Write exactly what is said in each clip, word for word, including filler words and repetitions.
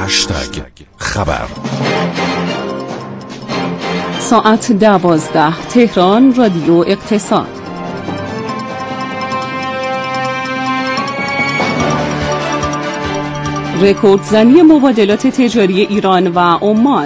هشتگ خبر. ساعت دوازده تهران، رادیو اقتصاد. رکوردزنی مبادلات تجاری ایران و عمان.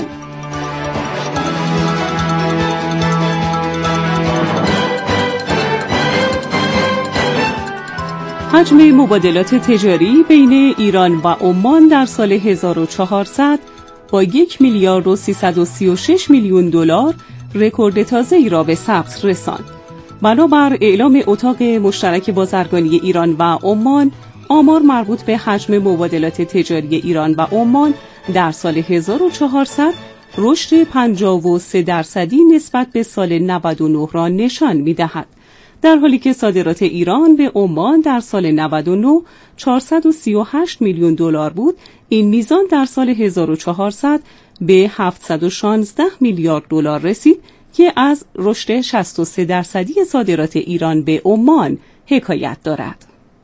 حجم مبادلات تجاری بین ایران و عمان در سال هزار و چهارصد با یک میلیارد و سیصد و سی و شش میلیون دلار رکورد تازه‌ای را به ثبت رساند. بنابر اعلام اتاق مشترک بازرگانی ایران و عمان، آمار مربوط به حجم مبادلات تجاری ایران و عمان در سال هزار و چهارصد رشد پنجاه و سه درصدی نسبت به سال نود و نه را نشان می‌دهد، در حالی که صادرات ایران به عمان در سال نود و نه چهارصد و سی و هشت میلیون دلار بود. این میزان در سال هزار و چهارصد به هفتصد و شانزده میلیارد دلار رسید که از رشد شصت و سه درصدی صادرات ایران به عمان حکایت دارد.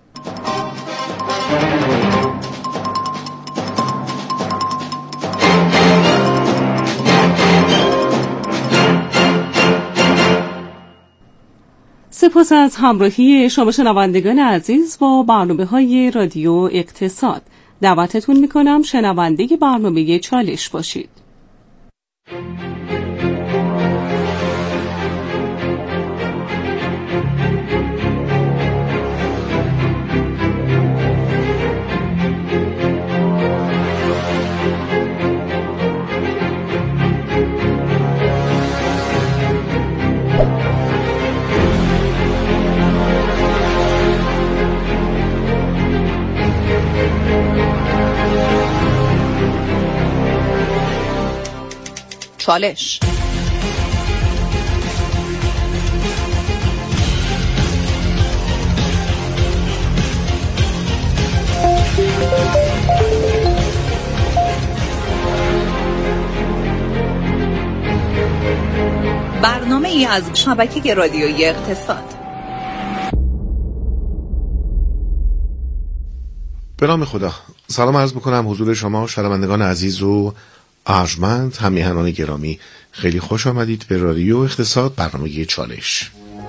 سپاس از همراهی شما شنوندگان عزیز با برنامه‌های رادیو اقتصاد. دعوتتون می‌کنم شنونده برنامه چالش باشید. چالش. برنامه ای از شبکه رادیویی اقتصاد. به نام خدا. سلام عرض میکنم حضور شما شنوندگان عزیز و ارجمند، همیهنان گرامی. خیلی خوش آمدید به رادیو اقتصاد، برنامه چالش.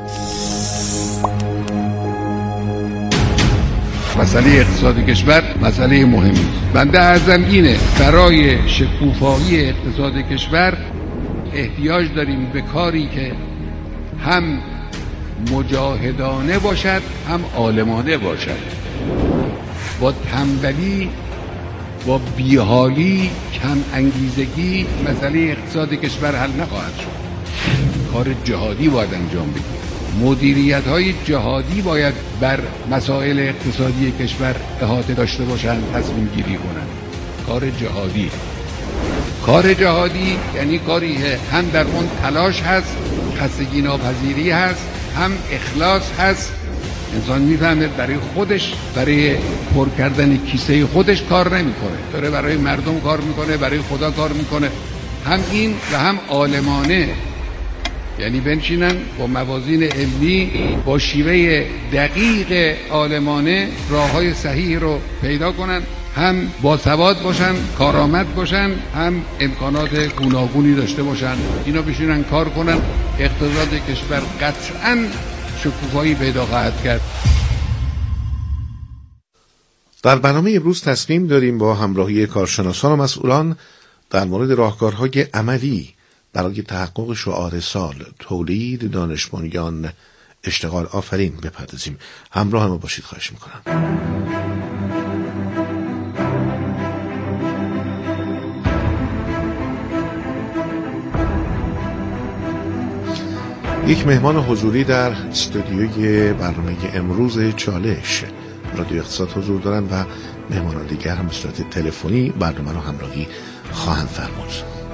مسئله اقتصاد کشور مسئله مهمی است. بنده عرضم اینه برای شکوفایی اقتصاد کشور احتیاج داریم به کاری که هم مجاهدانه باشد هم عالمانه باشد. با تنبلی، با بیحالی، کم انگیزگی مسئله اقتصاد کشور حل نخواهد شد. کار جهادی باید انجام بگیرد. مدیریت های جهادی باید بر مسائل اقتصادی کشور احاطه داشته باشند، تصمیم گیری کنند. کار جهادی کار جهادی یعنی کاری هم در اون تلاش هست، خستگی ناپذیری هست، هم اخلاص هست. انسان میفهمه برای خودش، برای پر کردن کیسه خودش کار نمیکنه، داره برای مردم کار میکنه، برای خدا کار میکنه. هم این و هم عالمانه، یعنی بنشینن با موازین علمی، با شیوه دقیق عالمانه راههای صحیح رو پیدا کنن، هم باسواد باشن، کارآمد باشن، هم امکانات گوناگونی داشته باشن. اینا بشینن کار کنن، اقتصاد کشور قطعاً شکوفایی پیدا خواهد کرد. در برنامه امروز تصمیم داریم با همراهی کارشناسان و مسئولان در مورد راهکارهای عملی برای تحقق شعار سال تولید، دانش بنیان، اشتغال آفرین بپردازیم. همراه ما باشید خواهش میکنم. یک مهمان حضوری در استودیوی برنامه امروز چالش رادیو اقتصاد حضور دارند و مهمانان دیگر هم به صورت تلفنی برنامه رو همراهی خواهند فرمود.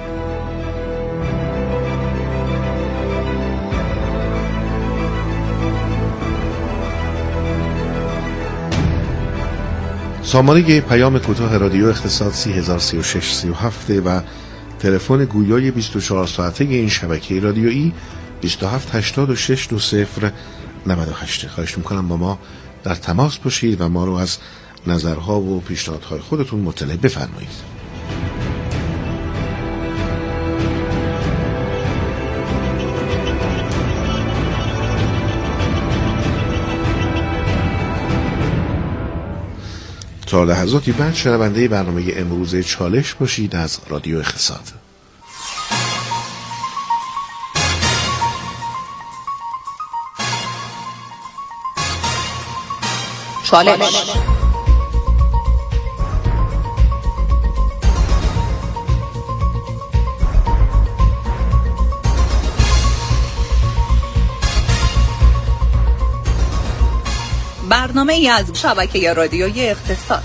سامانه پیام کوتاه رادیو اقتصاد سی هزار سی و شش سی و هفت و تلفن گویای بیست و چهار ساعته این شبکه رادیویی بیست و هفت هشتاد و شش دو صفر نود و هشت. خواهش میکنم با ما در تماس باشید و ما رو از نظرها و پیشنهادهای خودتون مطلع بفرمایید. تا لحظاتی بعد شنونده برنامه امروز چالش باشید از رادیو اقتصاد. چالش برنامه ای از شبکه رادیویی اقتصاد.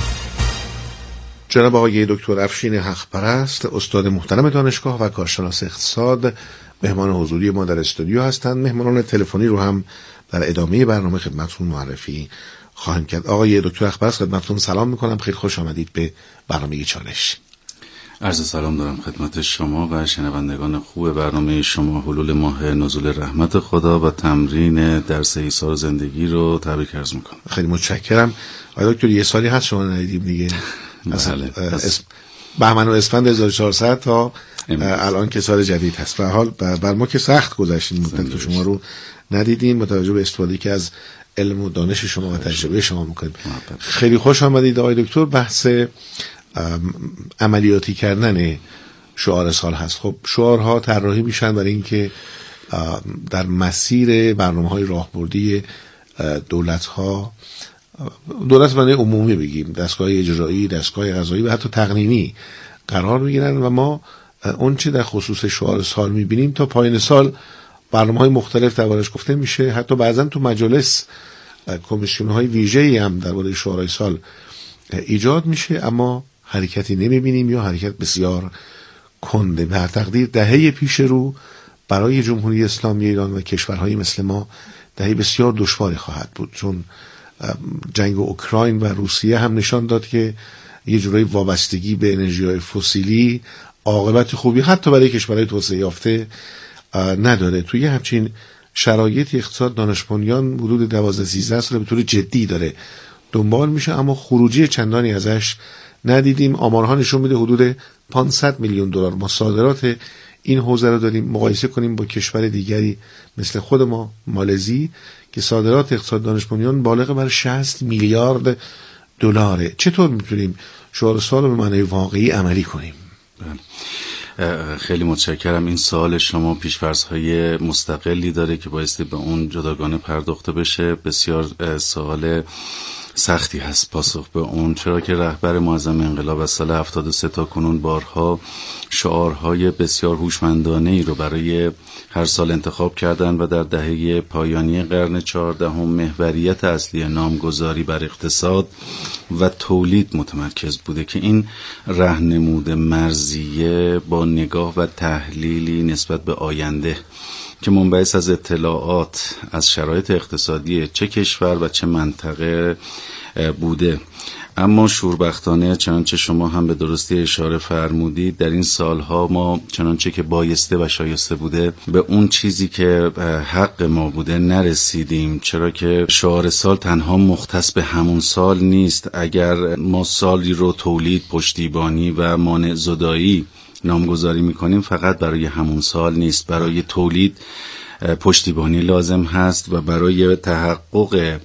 جناب آقای دکتر افشین حقپرست، استاد محترم دانشگاه و کارشناس اقتصاد، مهمان حضوری ما در استودیو هستند. مهمانان تلفنی رو هم در ادامه برنامه خدمتتون معرفی خواهم کرد. آقای دکتر حقپرست خدمتتون سلام میکنم، خیلی خوش آمدید به برنامه چالش. عرض سلام دارم خدمت شما و شنوندگان خوب برنامه شما. حلول ماه نزول رحمت خدا و تمرین درس ایثار زندگی رو تبریک عرض میکنم. خیلی متشکرم. آقای دکتر یه سالی هست شما ندیدیم دیگه. بله. اسم بهمن و اسفند هزار و چهارصد تا الان که سال جدید هست. به حال بر ما که سخت گذشت مدت که شما رو ندیدیم، با توجه به استفاده که از علم و دانش شما و تجربه شما میکنیم. خیلی خوش آمدید آقای دکتر. بحث عملیاتی کردن شعار سال هست. خب شعارها طراحی میشن برای اینکه در مسیر برنامه‌های راهبردی دولت‌ها، دولت بنده عمومی بگیم، دستگاه اجرایی، دستگاه قضایی و حتی تقنینی قرار میگیرن و ما اون چی در خصوص شعار سال میبینیم تا پایان سال برنامه‌های مختلف دربارش گفته میشه. حتی بعضا تو مجالس کمیسیون‌های ویژه‌ای هم درباره شعارهای سال ایجاد میشه، اما حرکتی نمیبینیم یا حرکت بسیار کنده. به هر تقدیر دهه پیش رو برای جمهوری اسلامی ایران و کشورهای مثل ما دهه بسیار دشواری خواهد بود، چون جنگ اوکراین و روسیه هم نشان داد که یه جورایی وابستگی به انرژی‌های فسیلی عاقبت خوبی حتی برای کشورهای توسعه یافته نداره. توی همچین شرایط اقتصاد دانش بنیان حدود دوازده سیزده سال به طور جدی داره دنبال میشه، اما خروجی چندانی ازش ندیدیم. آمارها نشون میده حدود پانصد میلیون دلار ما صادرات این حوزه رو داریم. مقایسه کنیم با کشور دیگری مثل خود ما، مالزی، که صادرات اقتصاد دانش بنیان بالغ بر شصت میلیارد دلاره. چطور میتونیم شعار سال رو به معنای واقعی عملی کنیم؟ خیلی متشکرم. این سوال شما پیش‌فرض‌های مستقلی داره که بایستی به اون جداگانه پرداخته بشه. بسیار سوال سختی هست پاسخ به اون، چرا که رهبر معظم انقلاب از سال هفتاد و سه تا کنون بارها شعارهای بسیار هوشمندانه ای رو برای هر سال انتخاب کردن و در دهه پایانی قرن چهاردهم محوریت اصلی نامگذاری بر اقتصاد و تولید متمرکز بوده که این راهنمود مرزیه با نگاه و تحلیلی نسبت به آینده که منبعث از اطلاعات از شرایط اقتصادی چه کشور و چه منطقه بوده. اما شوربختانه چنانچه شما هم به درستی اشاره فرمودید، در این سالها ما چنانچه که بایسته و شایسته بوده به اون چیزی که حق ما بوده نرسیدیم، چرا که شعار سال تنها مختص به همون سال نیست. اگر ما سالی رو تولید، پشتیبانی و مانع زدایی نامگذاری میکنیم فقط برای همون سال نیست، برای تولید پشتیبانی لازم هست و برای تحقق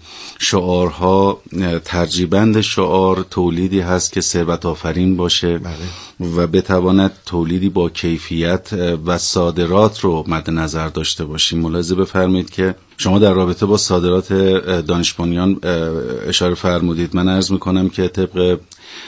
شعارها ترجیبند شعار تولیدی هست که ثروت آفرین باشه بله. و بتواند تولیدی با کیفیت و صادرات رو مد نظر داشته باشیم. ملاحظه بفرمایید که شما در رابطه با صادرات دانش بنیان اشاره فرمودید. من عرض میکنم که طبق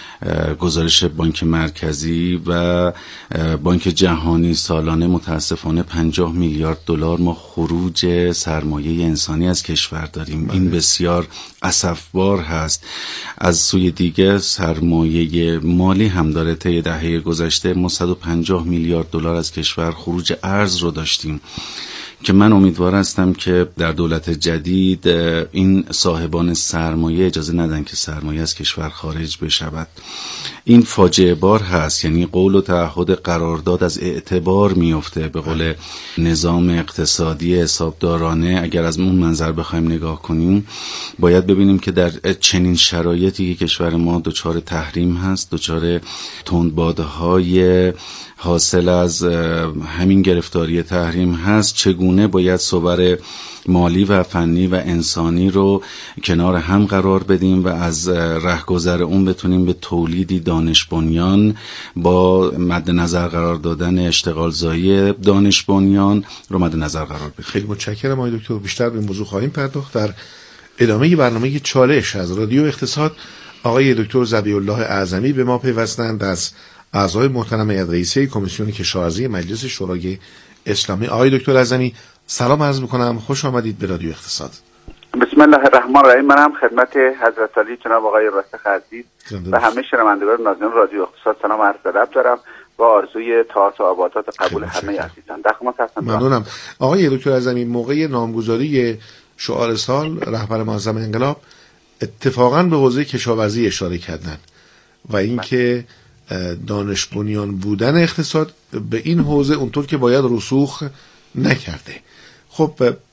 گزارش بانک مرکزی و بانک جهانی سالانه متاسفانه پنجاه میلیارد دلار ما خروج سرمایه انسانی از کشور داریم. این بسیار اسفبار هست. از سوی دیگه سرمایه مالی هم داره. طی دهه گذشته ما صد و پنجاه میلیارد دلار از کشور خروج ارز رو داشتیم که من امیدوار هستم که در دولت جدید این صاحبان سرمایه اجازه ندن که سرمایه از کشور خارج بشود. این فاجعه بار هست، یعنی قول و تعهد قرارداد از اعتبار میفته. به قول نظام اقتصادی حسابدارانه اگر از اون منظر بخوایم نگاه کنیم باید ببینیم که در چنین شرایطی که کشور ما دچار تحریم هست، دچار تندبادهای حاصل از همین گرفتاری تحریم هست، چگونه چگونه باید صور مالی و فنی و انسانی رو کنار هم قرار بدیم و از رهگذر اون بتونیم به تولیدی دانش بنیان با مد نظر قرار دادن اشتغالزایی دانش بنیان رو مد نظر قرار بدیم. خیلی متشکرم آقای دکتر. بیشتر به موضوع خواهیم پرداخت در ادامه برنامه چالش از رادیو اقتصاد. آقای دکتر ذبیح الله اعظمی به ما پیوستند از اعضای محترم رئیسه کمیسیون کشاورزی مجلس شورای اسلامی. آقای دکتر اعظمی سلام عرض میکنم، خوش آمدید به رادیو اقتصاد. بسم الله الرحمن الرحیم. منم خدمت حضرت علی جناب آقای راسخ عزیز و همه شنوندگان ناظرین رادیو اقتصاد سلام عرض ادب دارم با آرزوی طاعات و آبادات قبول همه عزیزان. در خدمت هستم. ممنونم. آقای دکتر اعظمی، موقع نامگذاری شعار سال رهبر معظم انقلاب اتفاقاً به حوزه کشاورزی اشاره کردن و اینکه دانش بنیان بودن اقتصاد به این حوزه اونطور که باید رسوخ نکرده. خب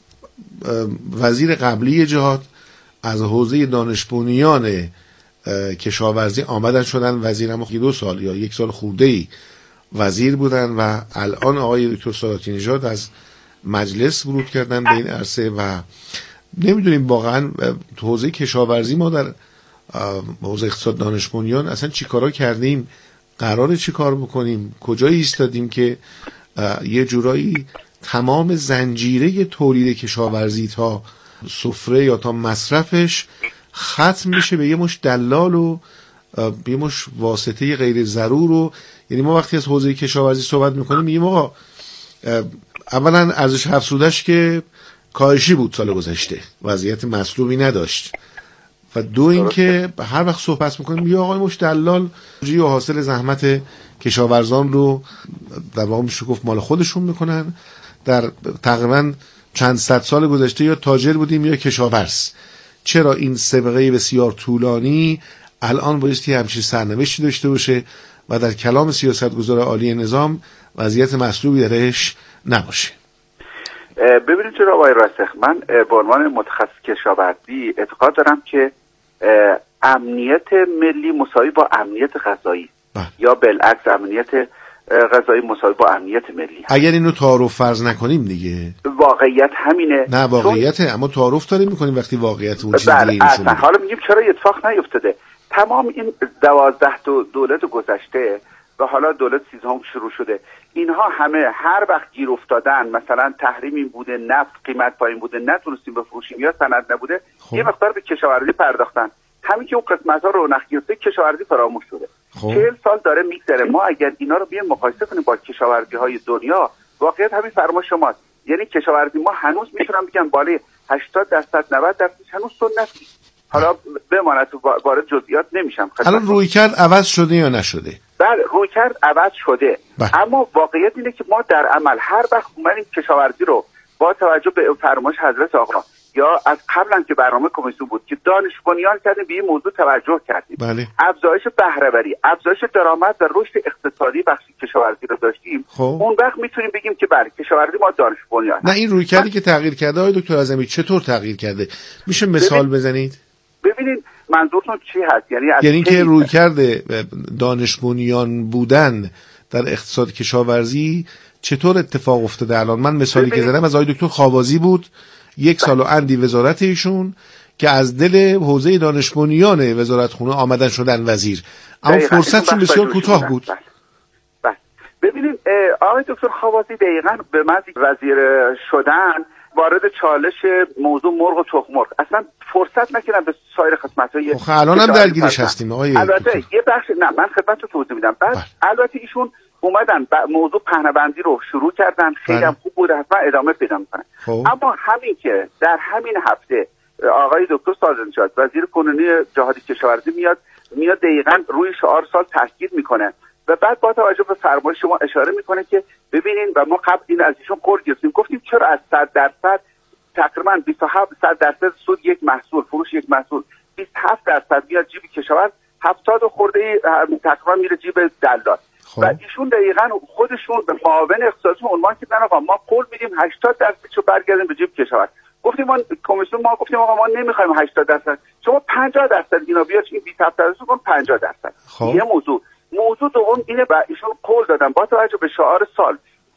وزیر قبلی جهاد از حوزه دانش بنیان کشاورزی آمدن شدن وزیرم دو سال یا یک سال خورده‌ای وزیر بودن و الان آقای دکتر ساداتی نژاد از مجلس ورود کردن به این عرصه و نمیدونیم واقعا تو حوزه کشاورزی ما در حوزه اقتصاد دانش بنیان اصلا چی کارا کردیم، قراره چی کار بکنیم، کجای ایستادیم که یه جورایی تمام زنجیره تولید کشاورزی تا سفره یا تا مصرفش ختم بشه به یه مش دلال و به یه مش واسطه غیر ضرور. و یعنی ما وقتی از حوزه کشاورزی صحبت میکنیم میگیم آقا اولا ارزش افزودش که کاهشی بود سال گذشته، وضعیت مطلوبی نداشت، و دو اینکه هر وقت صحبت میکنیم یا آقای مش دلال و حاصل زحمت کشاورزان رو در واقع میشه گفت مال خودشون میکنن. در تقریبا چند صد سال گذشته یا تاجر بودیم یا کشاورز. چرا این سابقه بسیار طولانی الان بایستی همچین سرنوشتی داشته باشه و در کلام سیاستگزار عالی نظام وضعیت مطلوبی درش نباشه؟ ببینید چرا آقای راسخ، من به عنوان متخصص کشاورزی اعتقاد دارم که امنیت ملی مساوی با امنیت غذایی یا بالعکس امنیت غذایی مساوی با امنیت ملی. اگر اینو تعارف فرض نکنیم دیگه واقعیت همینه. نه واقعیته، اما تعارف داریم میکنیم وقتی واقعیت اون چیزی دیگه اصلا. حالا میگیم چرا اتفاق نیفتاده؟ تمام این دوازده تا دولت گذشته و حالا دولت سیزدهم شروع شده، اینها همه هر وقت گیر افتادن، مثلا تحریم این بوده، نفت قیمت پایین بوده، نتونستیم بفروشیم یا سند نبوده، خب. یه مقدار به کشاورزی پرداختن. همین که اون قسمت ها رونق گرفته کشاورزی فراموش شده. خب. چهل سال داره میگذره. ما اگر اینا رو بیایم مقایسه کنیم با کشاورزی های دنیا، واقعیت همین فرما شماست. یعنی کشاورزی ما هنوز میتونم بگم بالای هشتاد درصد نود درصد هنوز سنتی. حالا بماند تو وارد جزئیات نمیشم. الان رویکرد عوض شده یا نشده؟ بله رویکرد عوض شده. بله. اما واقعیت اینه که ما در عمل هر وقت اومدیم کشاورزی رو با توجه به فرمایش حضرت آقا یا از قبلا که برنامه کمیسیون بود که دانش بنیان کردیم به این موضوع توجه کردیم. بله. افزایش بهره وری، افزایش درآمد و رشد اقتصادی بخش کشاورزی رو داشتیم. خب. اون وقت میتونیم بگیم که بله کشاورزی ما دانش بنیان. نه این رویکردی که تغییر کرده آقای دکتر اعظمی چطور تغییر کرده؟ میشه مثال ببین... بزنید؟ ببینید منظورتون چی هست؟ یعنی از یعنی اینکه رویکرد دانش بنیان بودن در اقتصاد کشاورزی چطور اتفاق افتاده الان؟ من مثالی که زدم از آقای دکتر خاوازی بود، یک سال و اندی وزارت ایشون که از دل حوزه دانش بنیان وزارتخونه آمدن شدن وزیر، اما فرصتشون بسیار کوتاه بود. بس. بس. ببینید آقای دکتر خاوازی دقیقاً به محض وزیر شدن وارد چالش موضوع مرغ و تخم مرغ اصلا فرصت نکردن به سایر خدمات‌های. خب الان هم درگیرش هستیم آقای. البته یه بخش نه من خدمتتون توضیح میدم. بعد بله. البته ایشون اومدن موضوع پهنه‌بندی رو شروع کردن، خیلی هم خوب بود، حتما ادامه پیدا می‌کنن. اما همین که در همین هفته آقای دکتر ساداتی نژاد وزیر کنونی جهادی کشاورزی میاد میاد دقیقاً روی شعار سال تاکید میکنه و بعد با توجه به فرمایش شما اشاره میکنه که ببینین و ما قبل این از ایشون قول گرفتیم، گفتیم چرا از صد درصد تقریبا بیست و هفت درصد سود یک محصول، فروش یک محصول بیست و هفت درصد میاد جیب کشاورز، هفتاد خورده تقریبا میره جیب دلال. و ایشون دقیقاً خودشون به معاون اقتصادی عنوان کردن آقا ما قول میدیم هشتاد درصدشو برگردیم به جیب کشاورز. گفتیم ما کمیسیون ما گفتیم آقا ما نمیخوایم هشتاد درصد، شما پنجاه درصد اینا بیاد این بیست و هفت درصد کن پنجاه درصد. یه موضوع موضوع دوم اینه و ایشون قول دادن با توجه به شعار سال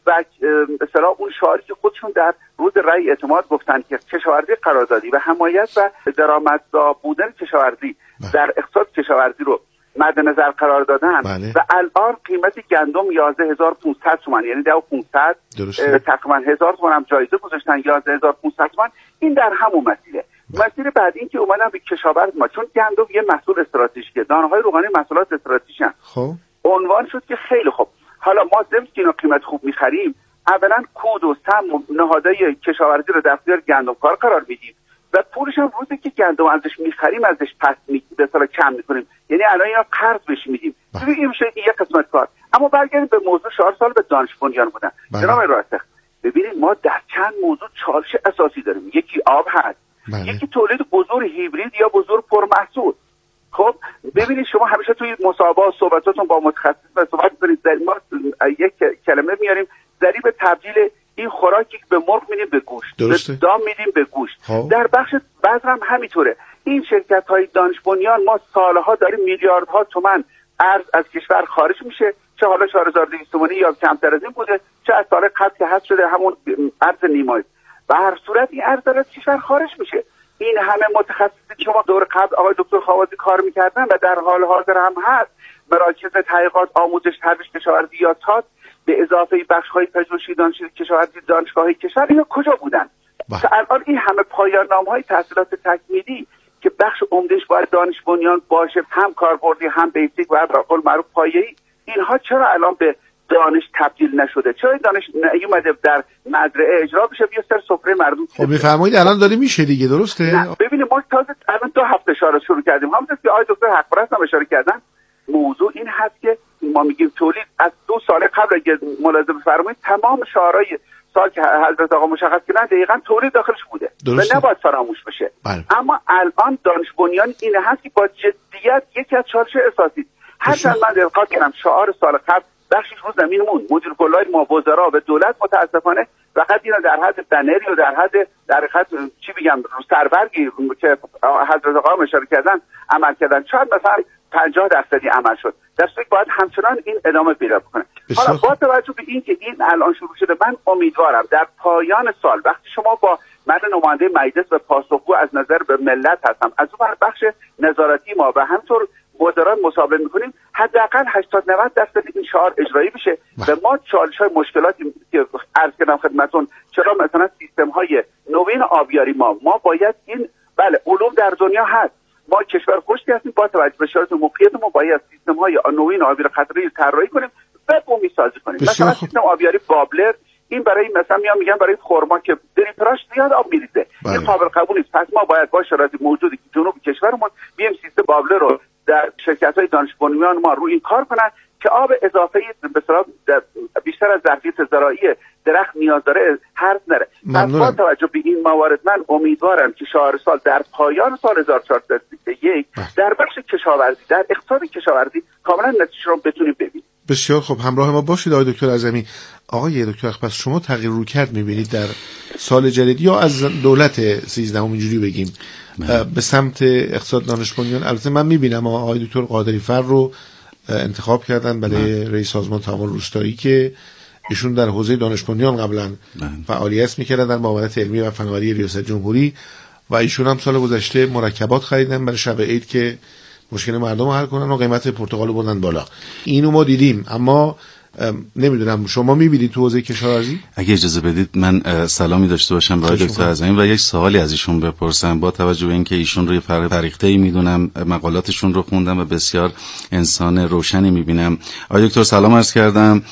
و به اصطلاح اون شعاری که خودشون در روز رأی اعتماد گفتن که کشاورزی قراردادی و حمایت و درآمدزا بودن کشاورزی در اقتصاد کشاورزی رو مد نظر قرار دادن بله. و الان قیمت گندم یازده هزار و پانصد تومان، یعنی ده و پانصد تقریبا هزار تومان هم جایزه گذاشتن، یازده هزار و پانصد تومان. این در همون مسئله. مسئله بعد این که اومدن به کشاورز ما، چون گندم یه محصول استراتژیکه، دانه‌های روغنی محصولات استراتژیکن، خب عنوان شد که خیلی خوب، حالا ما ضمن که اینو قیمت خوب می‌خریم، اولا کود و سهم و نهادهای کشاورزی رو در اختیار گندمکار قرار میدیم و پولش هم روزی که گندم ازش می‌خریم ازش پس می به اصطلاح کم می‌کنیم، یعنی الان اینا قرض بهش میدیم. ببین این میشه یک قسمت کار. اما برگردیم به موضوع چهار سال به دانش بنیان بودن. جناب راسخ، ببینید ما در چند موضوع چالش اساسی داریم. یکی آب هست، بله. یکی تولید بذور هیبرید یا بذور پرمحصول. خب ببینید شما همیشه توی مصاحبه‌ها صحبتاتون با متخصص صحبت کنید، ما یک کلمه میاریم ضریب تبدیل این خوراکی که به مرغ میدیم به گوشت، به دام میدیم به گوشت. ها. در بخش بذر هم همینطوره. این شرکت‌های دانش بنیان ما سالها داریم میلیاردها تومان ارز از کشور خارج میشه، چه حالا چهار هزار و دویست تومانی یا کمتر از این بوده، چه از سال قبل که حذف شده همون ارز نیمایی. به هر صورت این ارز از کشور خارج میشه. این همه متخصصی که شما دور قبل آقای دکتر خواوازی کار میکردن و در حال حاضر هم هست، مراکز تحقیقات آموزش ترویج کشاورزی یا تات به اضافه بخش‌های پژوهشی دانشگاه کشاورزی دانشگاه‌های کشور، اینا کجا بودن؟ تا الان این همه پایان نامه‌های تحصیلات تکمیلی که بخش عمدهش باید دانش بنیان باشه، هم کاربردی هم بیسیک و به قول معروف پایه‌ای، اینها چرا الان به دانش تبدیل نشده؟ چرا دانش نیومده در مزرعه اجرا بشه بیا سر سفره مردم؟ خب میفرمایید الان داره میشه دیگه، درسته؟ ببینید ما تازه الان دو هفته اشاره شروع کردیم، همونطور که آقای دکتر حق پرست هم اشاره کردن. موضوع این هست که ما میگیم تولید از دو سال قبل اگه ملاحظه بفرمایید تمام شعارهای سال که حضرت آقا مشخص کردن دقیقاً تولید داخلش بوده درسته. و نباید فراموش بشه. بله. اما الان دانش بنیان این هست که با جدیت یکی از چالش اساسی، هرچند من دقت کردم شعار سال قبل بخشش رو زمین مون، مدیر کلای ما وزرا و دولت متاسفانه فقط اینا در حد بنری و در حد در حد چی بگم سربرگی که حضرت آقا اشاره کردن عمل کردن، شاید مثلا پنجاه درصدی عمل شد، در صورتی باید همچنان این ادامه پیدا کنه. حالا با توجه به این که این الان شروع شده، من امیدوارم در پایان سال وقتی شما با من نماینده مجلس و پاسخگو از نظر به ملت هستم، از اون بخش نظارتی ما و همطور وزرا مصاحبه میکنیم، حداقل هشتاد نود درصد این شعار اجرایی بشه و ما چالش‌های مشکلاتی که عرض کردم خدمتتون، چرا مثلا سیستم‌های نوین آبیاری ما ما باید این بله علوم در دنیا هست، ما کشور خشکی هستیم، با توجه به شرایط موقعیت ما باید سیستم‌های نوین آبیاری قطره‌ای طراحی کنیم و بومی سازی کنیم. مثلا سیستم آبیاری بابلر، این برای مثلا میام میگن برای خرما که دریپراش زیاد آب میریزه، این قابل قبول نیست. پس ما باید با شرایط موجودی که جنوب کشورمون بیایم سیستم بابلر رو در شرکت‌های دانش بنیان ما روی این کار کنن که آب اضافه به اصطلاح بیشتر از ظرفیت زراعی درخت نیاز داره هرز نره. پس با توجه به این موارد من امیدوارم که شهر سال در پایان سال هزار و چهارصد و سی و یک در بخش کشاورزی، در اقتصاد کشاورزی کاملا نتیجه رو بتونیم ببینیم. بسیار خوب، همراه ما باشید آقای دکتر اعظمی. آقای دکتر اخپس، شما تغییر رویکرد می‌بینید در سال جدید یا از دولت سیزدهم اینجوری بگیم به سمت اقتصاد دانش بنیان؟ البته من می‌بینم آقای دکتر قادری فر رو انتخاب کردن برای رئیس سازمان تعامل روستایی که ایشون در حوزه دانش بنیان قبلا فعالیت می‌کردن در معاونت علمی و فناوری ریاست جمهوری و ایشون هم سال گذشته مرکبات خریدن برای شب عید که مشکل مردم رو حل کنن و قیمت پرتقال رو بردن بالا. اینو ما دیدیم، اما نمیدونم شما میبینید تو حوزه کشاورزی؟ اگه اجازه بدید من سلامی داشته باشم برای دکتر اعظمی و یک سوالی از ایشون بپرسم، با توجه به اینکه ایشون روی فریخته‌ای میدونم، مقالاتشون رو خوندم و بسیار انسان روشنی میبینم. آقای دکتر سلام عرض کردم.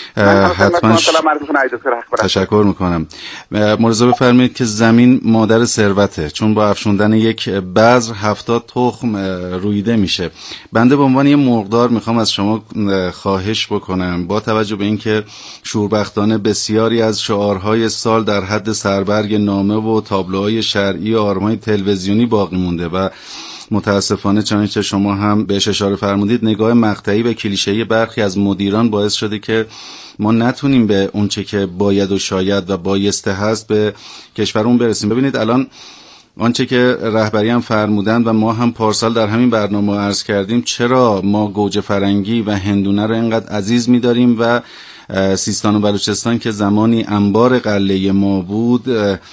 حتما ش... تشکر میکنم. ملاحظه بفرمایید که زمین مادر ثروته، چون با افشوندن یک بذر هفتاد تخم رویده میشه. بنده به عنوان یه مرغدار میخوام از شما خواهش بکنم، با توجه به اینکه شوربختانه بسیاری از شعارهای سال در حد سربرگ نامه و تابلوهای شرعی و آرمای تلویزیونی باقی مونده و متاسفانه چنانچه شما هم بهش اشاره فرمودید نگاه مقطعی و کلیشه‌ای برخی از مدیران باعث شده که ما نتونیم به اونچه که باید و شاید و بایسته هست به کشورمون برسیم. ببینید الان آنچه که رهبری هم فرمودند و ما هم پارسال در همین برنامه عرض کردیم، چرا ما گوجه فرنگی و هندونه رو اینقدر عزیز می‌داریم و سیستان و بلوچستان که زمانی انبار غله ما بود،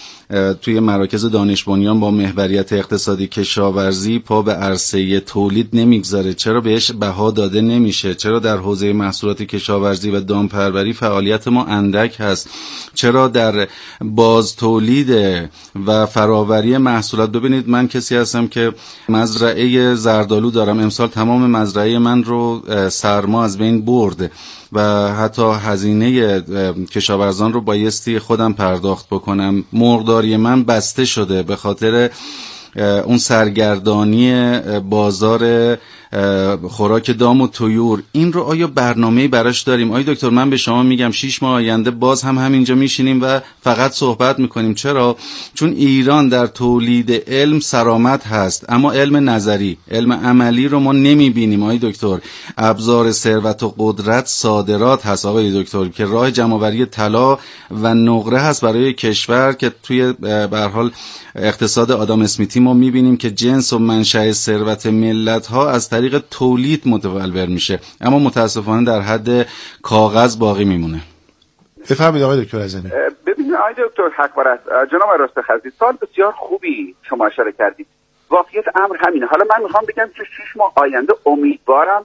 توی مراکز دانش بنیان با محوریت اقتصادی کشاورزی پا به عرصه تولید نمیگذاره؟ چرا بهش بها داده نمیشه؟ چرا در حوزه محصولات کشاورزی و دامپروری فعالیت ما اندک هست؟ چرا در باز تولید و فراوری محصولات؟ ببینید من کسی هستم که مزرعه زردآلو دارم، امسال تمام مزرعه من رو سرما از بین برد و حتی هزینه کشاورزان رو بایستی خودم پرداخت بکنم. مرغداری من بسته شده به خاطر اون سرگردانی بازار خوراک دام و طیور. این رو آیا برنامه‌ای براش داریم؟ آیا دکتر من به شما میگم شش ماه آینده باز هم همینجا میشینیم و فقط صحبت میکنیم؟ چرا؟ چون ایران در تولید علم سرآمد هست، اما علم نظری، علم عملی رو ما نمیبینیم. آقای دکتر ابزار ثروت و قدرت صادرات هست آقای دکتر که راه جمع‌آوری طلا و نقره هست برای کشور، که توی به هر حال اقتصاد آدام اسمیتی ما میبینیم که جنس و منشأ ثروت ملت‌ها از طریق تولید متولور میشه، اما متاسفانه در حد کاغذ باقی میمونه. بفرمایید آقای دکتر اعظمی. ببینید آقای دکتر حقبر است، جناب رستخیزی، سال بسیار خوبی شما اشاره کردید. واقعیت امر همینه. حالا من میخوام بگم که شش ماه آینده امیدوارم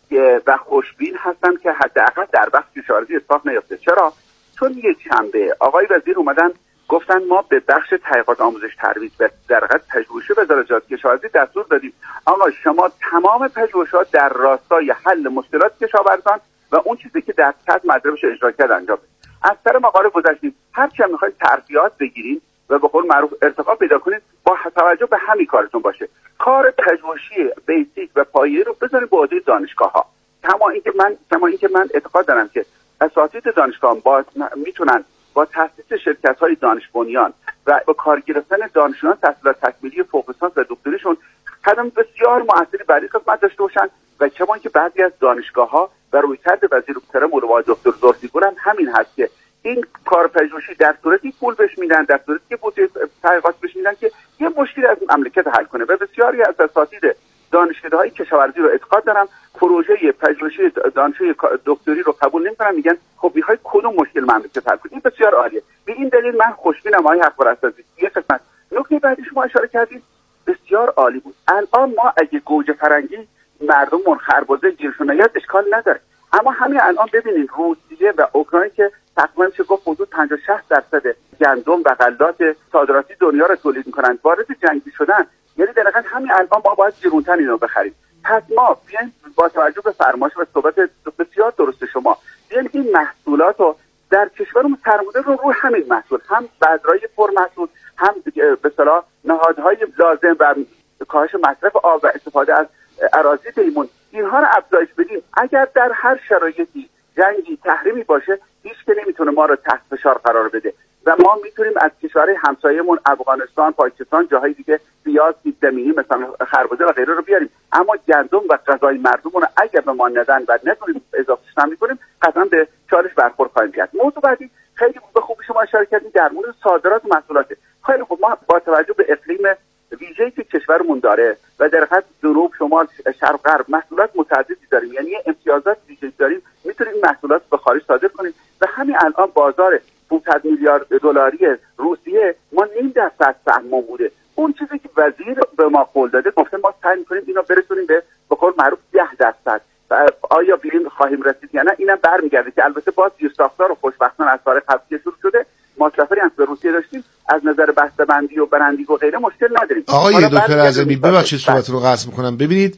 و خوشبین هستم که حداقل در بخش کشاورزی اتفاق نیفته. چرا؟ چون یک شنبه آقای وزیر اومدن گفتن ما به بخش تحقیقات آموزش ترویج و در حقیقت پژوهش وزارت کشاورزی دستور دادیم آقا شما تمام پژوهشات در راستای حل مشکلات کشاورزان و اون چیزی که در صد مطلبش اجرا کرد انجام بدید. از سر مقاله گذشتیم. هر چی هم می‌خواید ترفیعات بگیرین و به قول معروف ارتقا پیدا کنید، با توجه به همین کارتون باشه. کار پژوهشی بیسیک و پایه‌ای رو بذارید به عهده دانشگاه‌ها. کما اینکه من کما اینکه من اعتقاد دارم که اساتید دانشگاه با میتونن با تأسیس شرکت‌های دانش بنیان و با کار گرفتن دانشجویان تحصیلات تکمیلی فوق لیسانس و دکتریشون قدم بسیار مؤثری برای خدمت داشته باشن و کما اینکه بعضی از دانشگاه‌ها و رویکرد وزیر محترم علوم دکتر زرتیگور هم همین هست که این کار پژوهشی در صورتی پول بهش میدن، در صورتی که بودجه تحقیقات بهش میدن که یه مشکلی از مملکت حل کنه و بسیاری از اساتید دانشگاه‌های کشاورزی رو اعتقاد دارم پروژه پژوهشی دانشجوی دکتری رو قبول نمی‌کنن، میگن خب می‌خوای کدوم مشکل مملکت حل کنی. این بسیار عالیه. به این دلیل من خوشبینم آقای حقبر عزیز. یه قسمت نکته بعدی شما اشاره کردید بسیار عالی بود. الان ما اگه گوجه فرنگی مردمون خربزه گیرشون نیاد اشکال نداره، اما همین الان ببینید روسیه و اوکراین که تقریبا میشه گفت حدود پنجاه تا شصت درصد گندم و غلات صادراتی دنیا رو تولید می‌کنن، وارد جنگی شدن. یعنی دقیقاً همین الان ما باید گرونتر اینو بخریم. پس ما بیاین با توجه به فرمایش و صحبت بسیار درست شما بیاین این محصولات رو در کشورمون سرمایه رو روی همین محصول، هم بذرهای پرمحصول، هم به اصطلاح نهادهای لازم و کاهش مصرف آب و استفاده از اراضی پیمون، اینها رو افزایش بدیم. اگر در هر شرایطی جنگی تحریمی باشه هیچ که نمیتونه ما رو تحت فشار قرار بده و ما میتونیم از کشورهای همسایه‌مون افغانستان، پاکستان، جاهای دیگه پیاز، سیب زمینی مثلا خربزه و غیره رو بیاریم، اما گندم و غذای مردمون رو اگر به ما ندن و نتونیم اضافهش نمی‌کنیم قطعا به چالش برخورد خواهیم کرد. موضوع بعدی خیلی به خوبی شما اشاره کردید در مورد صادرات محصولات. خیلی خوب، ما با توجه به اقلیم ویژه‌ای که کشورمون داره و در حد جنوب، شمال، شرق، غرب محصولات متعددی داریم، یعنی امتیازات ویژه‌ای داریم، میتونیم این محصولات به خارج صادر کنیم و همین الان بازار پانصد میلیارد دلاری روسیه ما نیم درصد سهم بوده. اون چیزی که وزیر به ما قول داده گفته ما سعی می‌کنیم اینو برسونیم به به قول معروف ده درصد. آیا ببین خواهیم رسید یا نه اینم برمیگرده که البته باز زیرساخت‌ها و خوشبختانه از سال قبل که شروع شده ما سفری هم به روسیه داشتیم، از نظر بسته‌بندی و برندی و غیره مشکل نداریم. آقای دکتر اعظمی ببخشید صحبت رو قطع می‌کنم. ببینید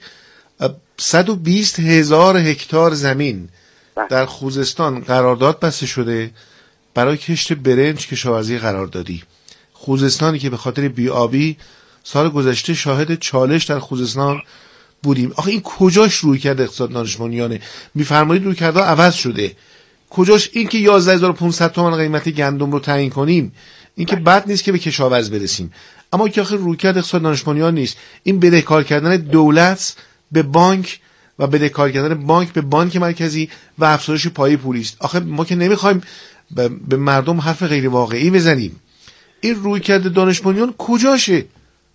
صد و بیست هزار هکتار زمین در خوزستان قرارداد بسته شده برای کشت برنج کشاورزی قراردادی. خوزستانی که به خاطر بی‌آبی سال گذشته شاهد چالش در خوزستان بودیم. آخه این کجاش روی کرده اقتصاد دانش بنیانه؟ می‌فرمایید روی کرده عوض شده. کجاش این که یازده هزار و پانصد تومان قیمت گندم رو تعیین کنیم، این که بد نیست که به کشاورز برسیم، اما که آخه روی کرده اقتصاد دانش بنیان نیست. این بدهکار کردن دولت به بانک و بدهکار کردن بانک به بانک مرکزی و افزایش پایه پولی است. آخه ما که نمی‌خوایم به مردم حرف غیر واقعی بزنیم. این روی کرده دانش بنیان کجاشه؟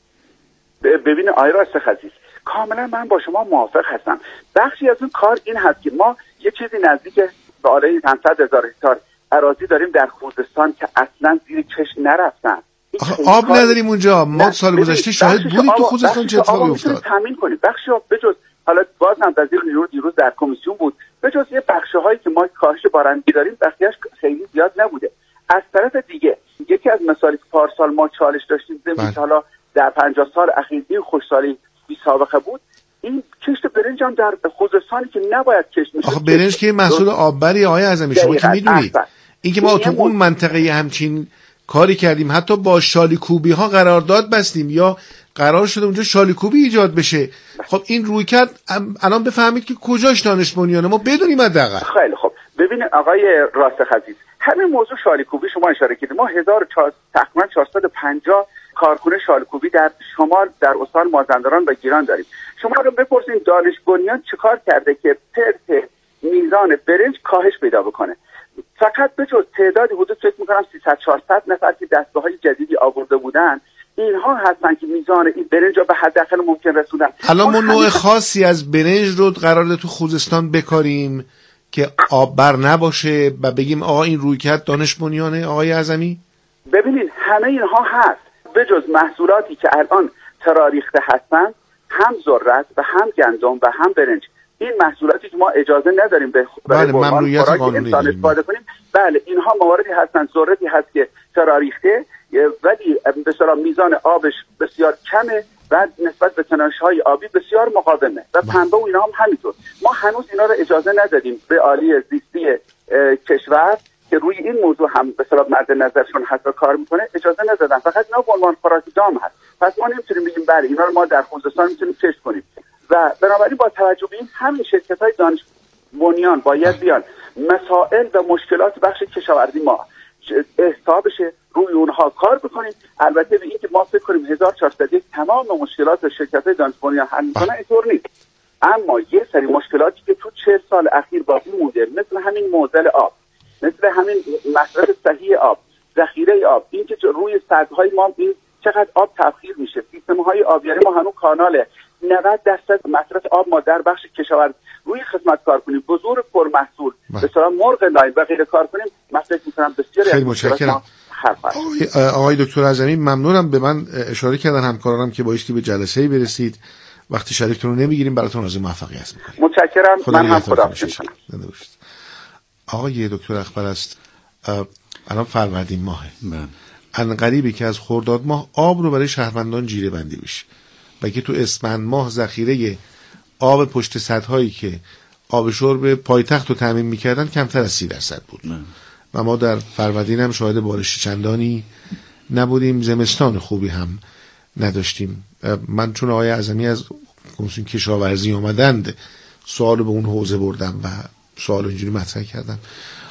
ببین آقای رستخیزی، کاملا من با شما موافق هستم. بخشی از اون کار این هست که ما یه چیزی نزدیک بالای صد هزار هکتار اراضی داریم در خوزستان که اصلا زیر چشم نرفتن. آب نداریم اونجا. ما سال گذشته شاهد بودیم تو خوزستان چه اتفاقی افتاد. تامین کنیم بخش آب بجز حالا باز هم وزیر نیروی دیروز در کمیسیون بود، بجز یه بخش‌هایی که ما کاهش بارندگی داریم بقیه‌اش خیلی زیاد نبوده. از طرف دیگه یکی از مسائلی که پارسال ما چالش داشتیم زمین حالا در پنجاه سال اخیر این خوشسالی بی سابقه بود، این کشت برنج هم در خوزستانی که نباید کشت میشه. آخه برنج که محصول آببری آقای اعظمی شما که میدونید این که ما تو اون منطقه همچین کاری کردیم، حتی با شالیکوبی ها قرارداد بستیم یا قرار شده اونجا شالیکوبی ایجاد بشه. خب این روی کرد الان بفهمید که کجاش دانش بنیانه ما بدونیم حداقل. خیلی خب ببینید آقای راسخ عزیز، همین موضوع شالیکوبی شما اشاره کردید، ما هزار و تقریبا چهارصد و پنجاه کارخونه شالیکوبی در شمال در استان مازندران و گیلان داریم. شما رو بپرسید دانش بنیان چیکار کرده که ترت میزان برنج کاهش پیدا بکنه؟ فقط به جز تعدادی حدود فکر می‌کنم سیصد چهارصد نفر که دستگاه‌های جدیدی آورده بودن، اینها هستن که میزان این برنج رو به حداقل ممکن رسوندن. الان ما نوع خاصی از برنج رو قراره تو خوزستان بکاریم که آب بر نباشه و بگیم آقا این رویکرد دانش بنیانه آقای اعظمی؟ ببینید همه اینها هست، به جز محصولاتی که الان تراریخته هستن، هم ذرت و هم گندم و هم برنج، این محصولاتی که ما اجازه نداریم به بله ممنوعیت قانونی انسان استفاده کنیم. بله اینها مواردی هستن، ذرتی هست که تراریخته ولی به اصطلاح میزان آبش بسیار کمه و نسبت به تنش‌های آبی بسیار مقاومه و پنبه و اینا هم همینطور. ما هنوز اینا رو اجازه ندادیم به عالی زیستی کشور که روی این موضوع هم به اصطلاح مد نظرشون حتی کار میکنه، اجازه ندادن، فقط اینا به عنوان خوراک دام هست. پس ما نمیتونیم بگیم بله اینا رو ما در خوزستان میتونیم کشت کنیم و بنابراین با توجه به این همین شرکت‌های دانش بنیان باید بیان مسائل و مشکلات بخش کشاورزی ما احساب بشه، روی اونها کار بکنیم. البته به این که ما فکر کنیم هزار و چهارصد و یک تمام مشکلات شرکت‌های دانش بنیان حل می‌کنن اینطور نیست، اما یه سری مشکلاتی که تو چهل سال اخیر باقی مونده، مثل همین معضل آب، مثل همین مصرف صحیح آب، ذخیره آب، این که روی سدهای ما این چقدر آب تبخیر میشه، سیستم‌های آبیاری ما هنوز کاناله، نود درصد مصرف آب ما در بخش کشاورزی روی خدمت کار کنیم، بذور پرمحصول به اصطلاح مرغ لاین و غیره کار کنیم، من فکر می‌کنم بسیار خیلی متشکرم. آقای, آقای دکتر اعظمی ممنونم، به من اشاره کردن همکارانم که بایستی به جلسه‌ای برسید، وقتی شریفتون رو نمیگیریم براتون آرزوی موفقیت می‌کنیم. متشکرم. من هم خداحافظی می‌کنم. آقای دکتر اخبر است الان فروردین ماهه، ان قریبی که از خرداد ماه آب رو برای شهروندان جیره بندی بشه و که تو اسفند ماه ذخیره آب پشت سدهایی که آب شرب پایتخت رو تامین می‌کردن کمتر از سی درصد بود نه. و ما در فروردین هم شاهد بارش چندانی نبودیم، زمستان خوبی هم نداشتیم. من چون آقای اعظمی از کمیسیون کشاورزی اومدند سوال به اون حوزه بردم و سوال اینجوری مطرح کردم.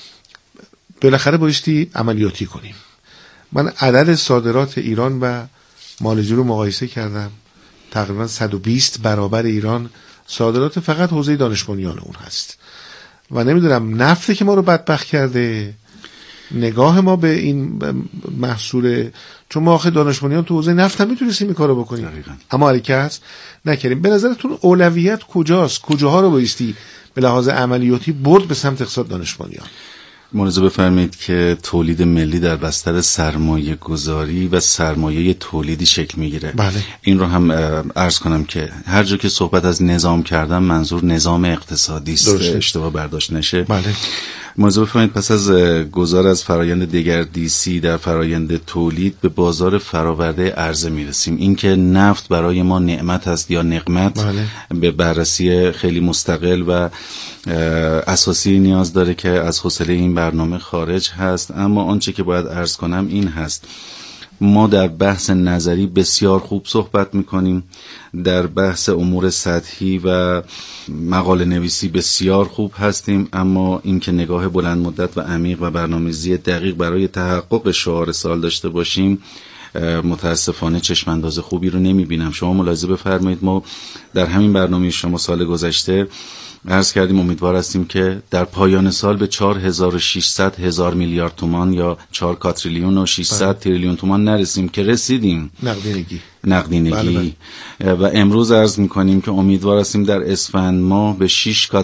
بالاخره بایستی عملیاتی کنیم. من عدد صادرات ایران و مالزی رو مقایسه کردم، تقریبا صد و بیست برابر ایران صادرات فقط حوزه دانش بنیان اون هست و نمیدونم نفته که ما رو بدبخت کرده نگاه ما به این محصول، چون ما آخه دانش بنیان تو حوزه نفت هم میتونستیم این کارو بکنیم دقیقا. اما حرکت نکردیم. به نظرتون اولویت کجاست؟ کجاها رو بایستی به لحاظ عملیاتی برد به سمت اقتصاد دانش بنیان؟ ملاحظه بفرمایید که تولید ملی در بستر سرمایه گذاری و سرمایه تولیدی شکل میگیره. بله. این رو هم عرض کنم که هر جا که صحبت از نظام کردم منظور نظام اقتصادی است، اشتباه برداشت نشه. بله. ملاحظه بفرمایید پس از گذار از فرایند دگردیسی در فرایند تولید به بازار فراورده عرضه میرسیم. این که نفت برای ما نعمت است یا نقمت بله. به بررسی خیلی مستقل و اساسی نیاز داره که از حوصله این برنامه خارج هست. اما آنچه که باید عرض کنم این هست، ما در بحث نظری بسیار خوب صحبت میکنیم، در بحث امور سطحی و مقاله نویسی بسیار خوب هستیم، اما این که نگاه بلند مدت و عمیق و برنامه‌ریزی دقیق برای تحقق شعار سال داشته باشیم متاسفانه چشم انداز خوبی رو نمیبینم. شما ملاحظه بفرمایید ما در همین برنامه شما سال گذشته عرض کردیم امیدوار هستیم که در پایان سال به چهار هزار و ششصد هزار میلیارد تومان یا چهار کاتریلیون و ششصد تریلیون تومان نرسیم که رسیدیم. نقدینگی نقدینگی بله بله. و امروز عرض میکنیم که امیدوار هستیم در اسفند ماه به شش